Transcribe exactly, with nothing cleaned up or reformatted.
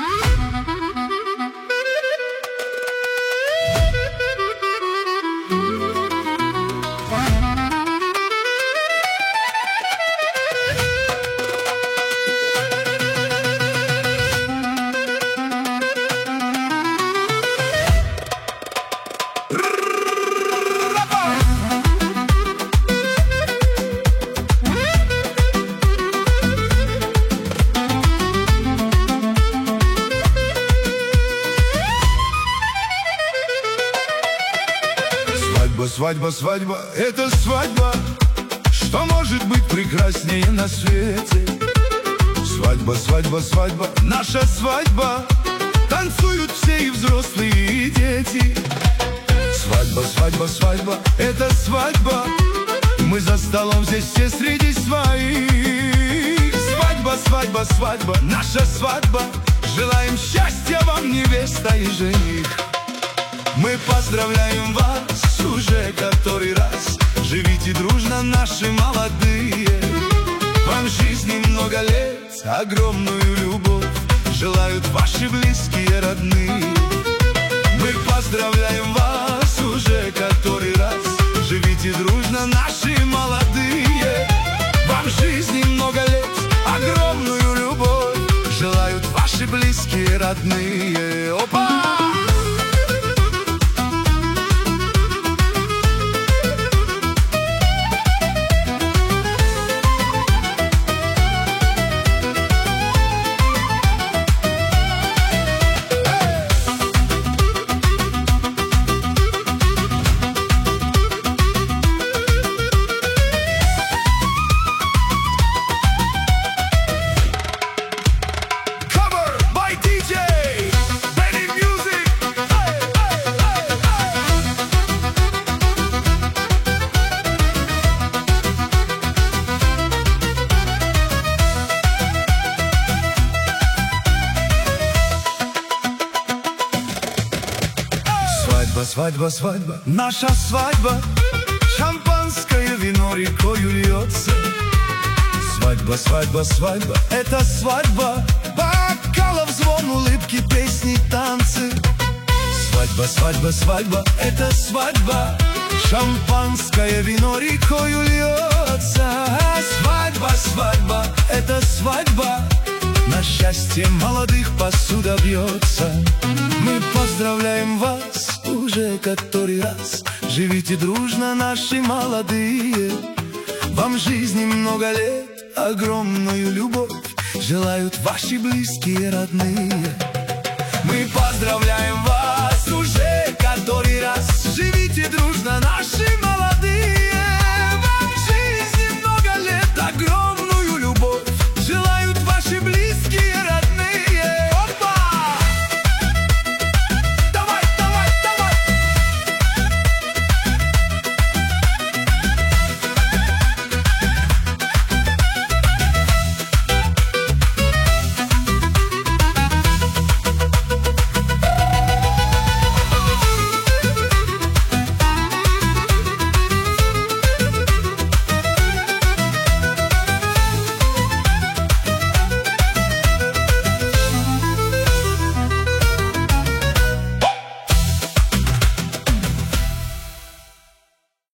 Свадьба, свадьба, это свадьба, что может быть прекраснее на свете? Свадьба, свадьба, свадьба, наша свадьба, танцуют все и взрослые, и дети. Свадьба, свадьба, свадьба, это свадьба, мы за столом здесь все среди своих. Свадьба, свадьба, свадьба, наша свадьба, желаем счастья вам, невеста и жених. Мы поздравляем вас уже который раз, живите дружно, наши молодые. Вам жизни много лет, огромную любовь желают ваши близкие, родные. Мы поздравляем вас уже который раз, живите дружно, наши молодые. Вам жизни много лет, огромную любовь желают ваши близкие, родные. Опа! Свадьба, свадьба, наша свадьба, шампанское вино рекою льется. Свадьба, свадьба, свадьба, это свадьба, бокалов звон, улыбки, песни, танцы. Свадьба, свадьба, свадьба, это свадьба, шампанское вино рекою льется. Свадьба, свадьба, это свадьба, на счастье молодых посуда бьется. Мы поздравляем вас уже который раз, живите дружно, наши молодые. Вам жизни много лет, огромную любовь желают ваши близкие, родные. Мы поздравляем вас уже который раз, живите дружно, наши